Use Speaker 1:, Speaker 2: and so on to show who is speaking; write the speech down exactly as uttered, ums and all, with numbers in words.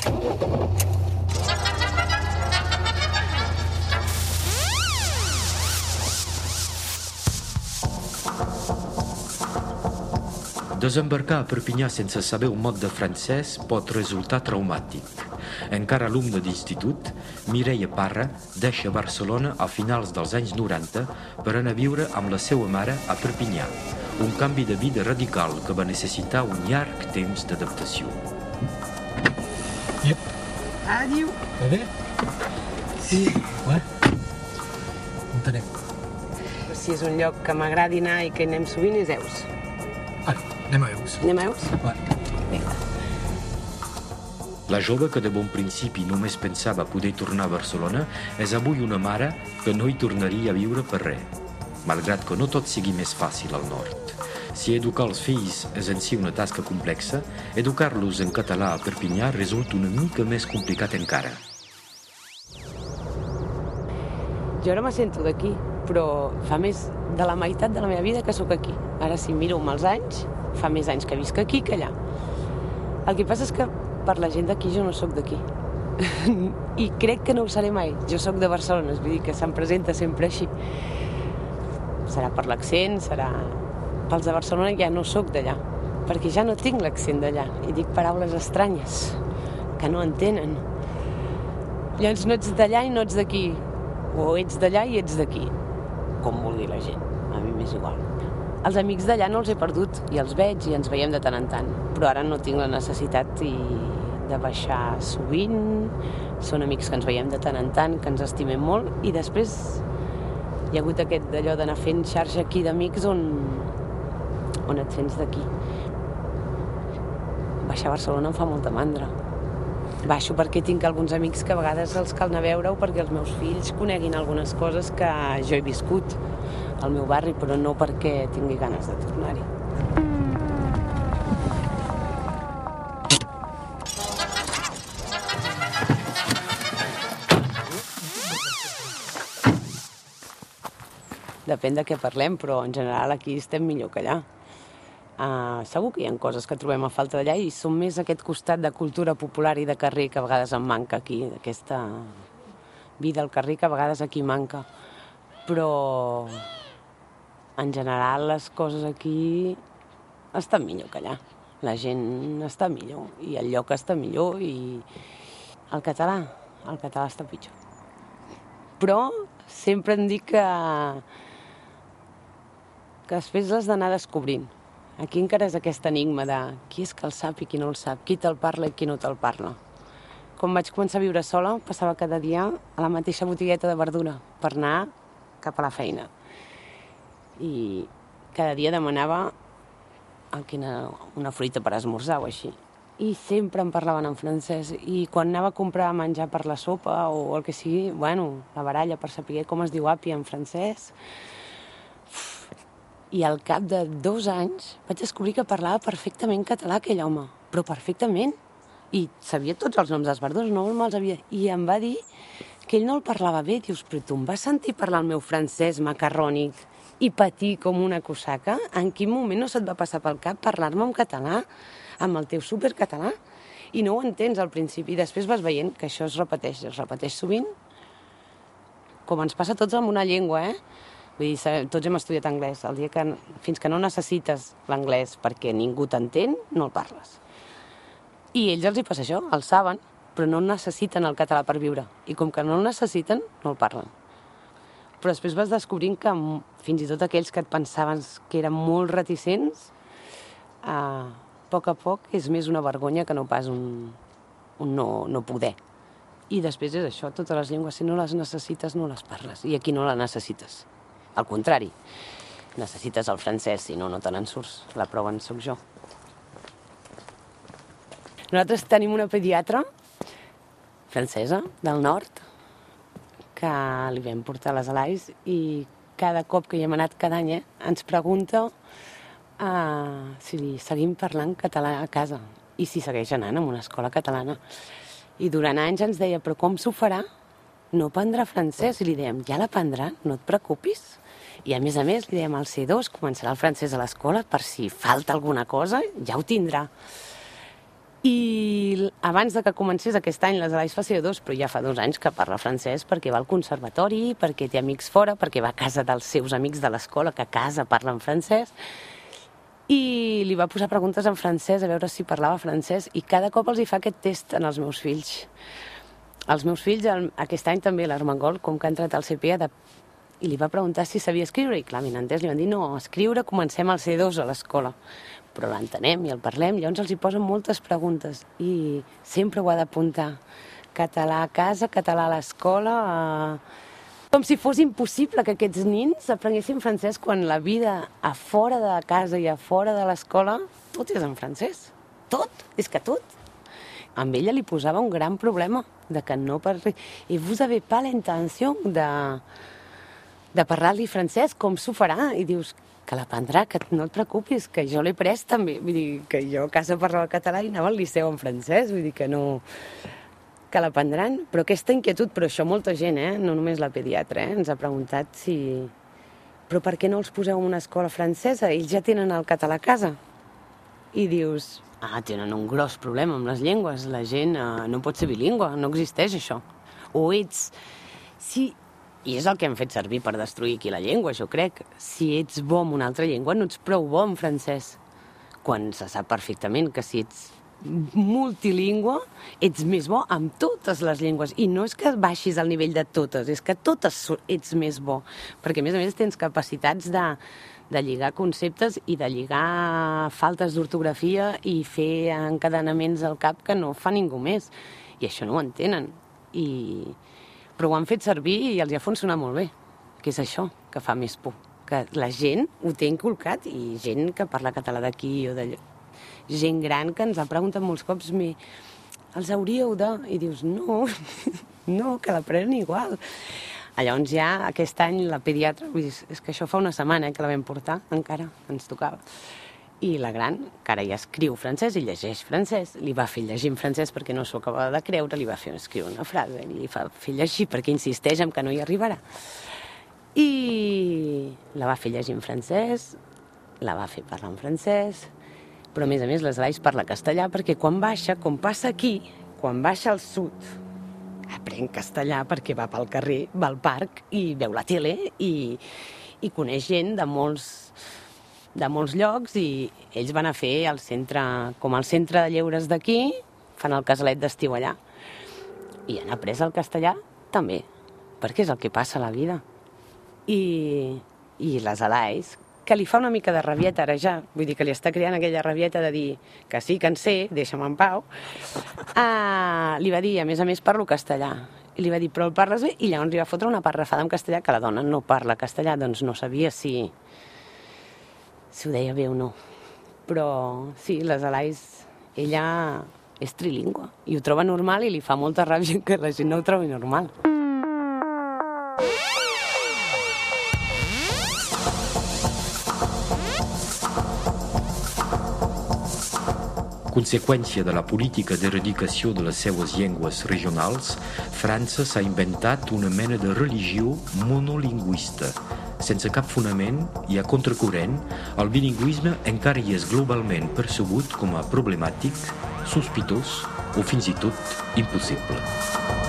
Speaker 1: Desembarcar a Perpinyà sense saber un mot de francès pot resultar traumàtic. Encara alumne d'institut, Mireia Parra deixa Barcelona a finals dels anys noranta per anar a viure amb la seva mare a Perpinyà, un canvi de vida radical que va necessitar un llarg temps d'adaptació.
Speaker 2: Yep.
Speaker 3: Adiu.
Speaker 2: Va bé?
Speaker 3: Sí.
Speaker 2: Ué? On anem?
Speaker 3: Si és un lloc que m'agradi anar i que hi anem sovint és Eus.
Speaker 2: Ah, anem a Eus.
Speaker 3: Anem a Eus?
Speaker 2: Va.
Speaker 3: Vinga.
Speaker 1: La jove que de bon principi només pensava poder tornar a Barcelona és avui una mare que no hi tornaria a viure per res, malgrat que no tot sigui més fàcil al nord. Si educar els fills és en si una tasca complexa, educar-los en català a Perpinyà resulta una mica més complicat encara.
Speaker 3: Jo ara me sento d'aquí, però fa més de la meitat de la meva vida que sóc aquí. Ara, si miro amb els anys, fa més anys que visc aquí que allà. El que passa és que per la gent d'aquí jo no sóc d'aquí. I crec que no ho seré mai. Jo sóc de Barcelona, vull dir que se'm presenta sempre així. Serà per l'accent, serà... Pels de Barcelona ja no sóc d'allà, perquè ja no tinc l'accent d'allà i dic paraules estranyes que no entenen. Llavors no ets d'allà i no ets d'aquí, o ets d'allà i ets d'aquí, com vulgui la gent, a mi m'és igual. Els amics d'allà no els he perdut, i els veig i ens veiem de tant en tant, però ara no tinc la necessitat i de baixar sovint, són amics que ens veiem de tant en tant, que ens estimem molt, i després hi ha hagut aquest d'allò d'anar fent xarxa aquí d'amics on, on et sents d'aquí. Baixar a Barcelona em fa molta mandra. Baixo perquè tinc alguns amics que a vegades els cal anar a veure-ho perquè els meus fills coneguin algunes coses que jo he viscut al meu barri, però no perquè tingui ganes de tornar-hi. Depèn de què parlem, però en general aquí estem millor que allà. Uh, segur que hi ha coses que trobem a falta d'allà i som més aquest costat de cultura popular i de carrer que a vegades em manca aquí, aquesta vida al carrer que a vegades aquí manca. Però en general les coses aquí estan millor que allà. La gent està millor i el lloc està millor i el català, el català està pitjor. Però sempre em dic que, que després l'has d'anar descobrint. Aquí encara és aquest enigma de qui és que el sap i qui no el sap, qui te'l parla i qui no te'l parla. Quan vaig començar a viure sola, passava cada dia a la mateixa botigueta de verdura per anar cap a la feina. I cada dia demanava una fruita per esmorzar o així. I sempre em parlaven en francès. I quan anava a comprar menjar per la sopa o el que sigui, bueno, la baralla per saber com es diu api en francès. I al cap de dos anys vaig descobrir que parlava perfectament català aquell home, però perfectament. I sabia tots els noms dels verdurs, no me'ls havia... I em va dir que ell no el parlava bé. Dius, però tu em vas sentir parlar el meu francès macarrònic i patir com una cosaca? En quin moment no se't va passar pel cap parlar-me en català, amb el teu supercatalà? I no ho entens al principi. I després vas veient que això es repeteix, es repeteix sovint, com ens passa a tots amb una llengua, eh? Vull dir, tots hem estudiat anglès. El dia que, fins que no necessites l'anglès perquè ningú t'entén, no el parles. I ells els hi passa això, el saben, però no necessiten el català per viure. I com que no el necessiten, no el parlen. Però després vas descobrint que fins i tot aquells que et pensaven que eren molt reticents, a poc a poc és més una vergonya que no pas un, un no, no poder. I després és això, totes les llengües, si no les necessites, no les parles. I aquí no la necessites. Al contrari, necessites el francès, si no, no te n'en surts. La prova en soc jo. Nosaltres tenim una pediatra francesa del nord que li vam portar les alais i cada cop que hi hem anat cada any eh, ens pregunta uh, si seguim parlant català a casa i si segueix anant a una escola catalana. I durant anys ens deia, però com s'ho farà? No aprendrà francès? I li dèiem, ja l'aprendrà, no et preocupis. I a més a més li dèiem al C dos, començarà el francès a l'escola per si falta alguna cosa, ja ho tindrà. I abans de que comencés aquest any, les Alais fa C dos, però ja fa dos anys que parla francès perquè va al conservatori, perquè té amics fora, perquè va a casa dels seus amics de l'escola, que a casa parlen francès, i li va posar preguntes en francès a veure si parlava francès, i cada cop els hi fa aquest test en els meus fills. Els meus fills, aquest any també, l'Armengol, com que ha entrat al C P, de... i li va preguntar si sabia escriure, i clar, minantès li van dir, no, escriure comencem al C dos a l'escola, però l'entenem i el parlem, llavors els hi posen moltes preguntes, i sempre ho ha d'apuntar. Català a casa, català a l'escola... Eh... Com si fos impossible que aquests nins aprenguessin francès quan la vida a fora de casa i a fora de l'escola tot és en francès. Tot, és que tot. Amb ella li posava un gran problema de que no parli... I vous avez pas l'intenció de, de parlar-li francès, com s'ho farà? I dius que l'aprendrà, que no et preocupis, que jo l'he pres també. Vull dir, que jo a casa parlava català i anava al liceu en francès, vull dir que no... que l'aprendran, però aquesta inquietud, però això molta gent, eh? No només la pediatra, eh? Ens ha preguntat si... Però per què no els poseu en una escola francesa? Ells ja tenen el català a casa. I dius, ah, tenen un gros problema amb les llengües, la gent eh, no pot ser bilingüe, no existeix això. O ets... Si... I és el que hem fet servir per destruir aquí la llengua, jo crec. Si ets bo en una altra llengua, no ets prou bo en francès. Quan se sap perfectament que si ets multilingüe, ets més bo amb totes les llengües. I no és que baixis al nivell de totes, és que totes ets més bo. Perquè, a més a més, tens capacitats de, de lligar conceptes i de lligar faltes d'ortografia i fer encadenaments al cap que no fa ningú més. I això no ho entenen. I... Però ho han fet servir i els ha funcionat molt bé. Que és això que fa més por. Que la gent ho té inculcat i gent que parla català d'aquí o d'allò. Gent gran que ens ha preguntat molts cops mi, els hauríeu de... I dius, no, no, que l'aprenen igual. Llavors ja aquest any la pediatra, és que això fa una setmana eh, que la vam portar, encara ens tocava. I la gran, que ara ja escriu francès i llegeix francès, li va fer llegir en francès perquè no s'ho acabava de creure, li va fer escriure una frase, li fa fer llegir perquè insisteix en que no hi arribarà. I la va fer llegir en francès, la va fer parlar en francès, però a més a més les Alais parla castellà perquè quan baixa, com passa aquí, quan baixa al sud, aprèn castellà perquè va pel carrer, va al parc i veu la tele i, i coneix gent de molts, de molts llocs i ells van a fer el centre, com el centre de lleures d'aquí, fan el casalet d'estiu allà. I han après el castellà també, perquè és el que passa a la vida. I, i les Alais, que li fa una mica de rabieta ara ja, vull dir que li està creant aquella rabieta de dir que sí, que en sé, deixa'm en pau, uh, li va dir, a més a més parlo castellà, i li va dir, però el parles bé? I llavors li va fotre una parrafada en castellà, que la dona no parla castellà, doncs no sabia si, si ho deia bé o no. Però sí, les Alais, ella és trilingüe, i ho troba normal i li fa molta ràbia que la gent no ho trobi normal.
Speaker 1: Conseqüència de la política d'eradicació de les seues llengües regionals, França s'ha inventat una mena de religió monolingüista. Sense cap fonament i a contracorrent, el bilingüisme encara hi és globalment percebut com a problemàtic, sospitós o fins i tot impossible.